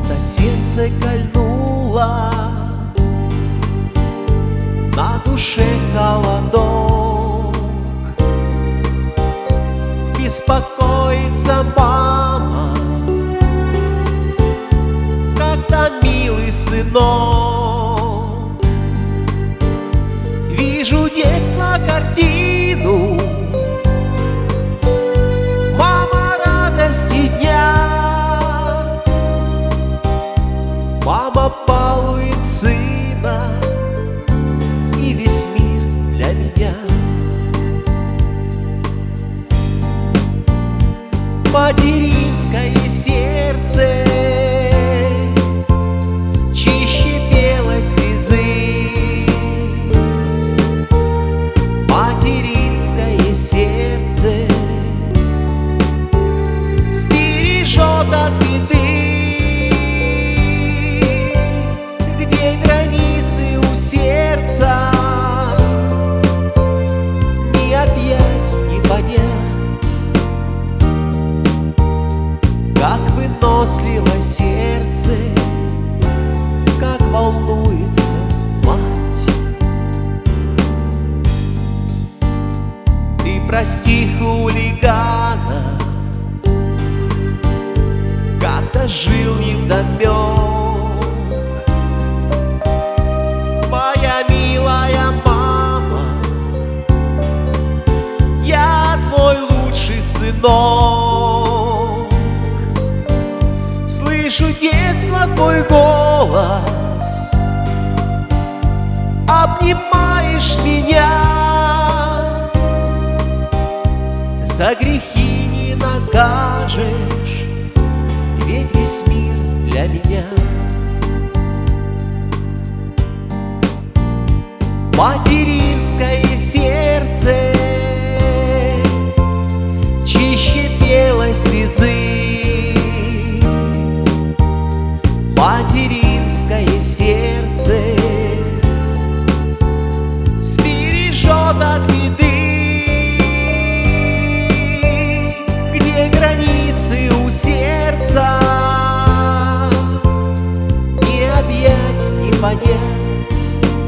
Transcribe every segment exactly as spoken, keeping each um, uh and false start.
что-то сердце кольнуло, на душе холодок. Беспокоится мама, когда милый сынок. Вижу детство картину, мама радости дня. Мама балует сына, и весь мир для меня. Материнское сердце чище белой слезы. Материнское сердце сбережет от беды. Где границы у сердца, не объять, не понять. Как выносливо сердце, как волнуется мать. Ты прости хулигана, как-то жил невдомек. Моя милая мама, я твой лучший сынок. Слышу детства твой голос, обнимаешь меня. За грехи не накажешь, ведь весь мир для меня. Материнское сердце чище белой слезы. Материнское сердце сбережет от беды. Где границы у сердца, не объять, не понять.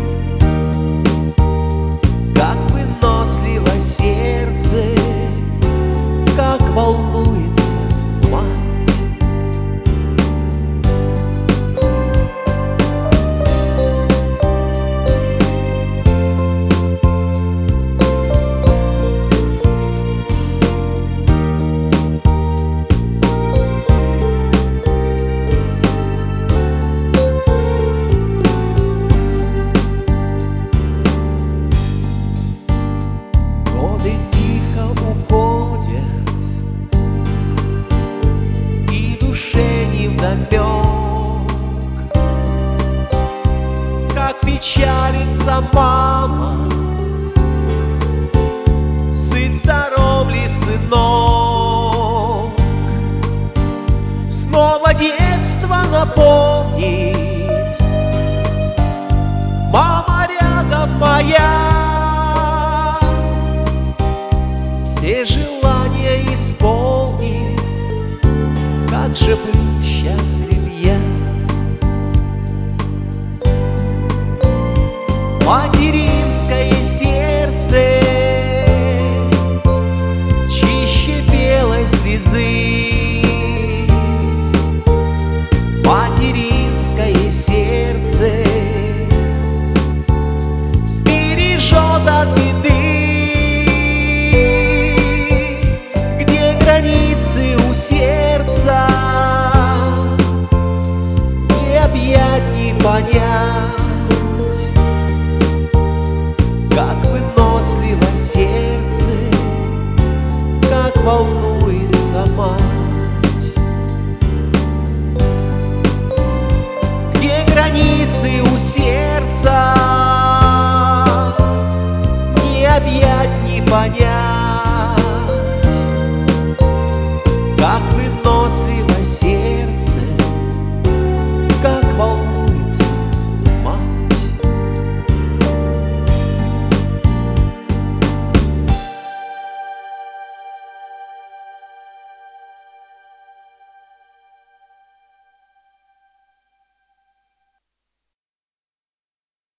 Как выносливо сердце, как волнуется мать. Годы тихо уходят, и душе невдомек. Как печалится мама, сын здоров ли, сынок. Снова детство напомнит, мама рядом моя. Все желания исполнит, как же быть счастлив я. Материнское сердце чище белой слезы. Материнское сердце сбережет от беды. Границы у сердца, не объять, не понять. Как выносливо сердце, как волнуется мать. Где границы у сердца,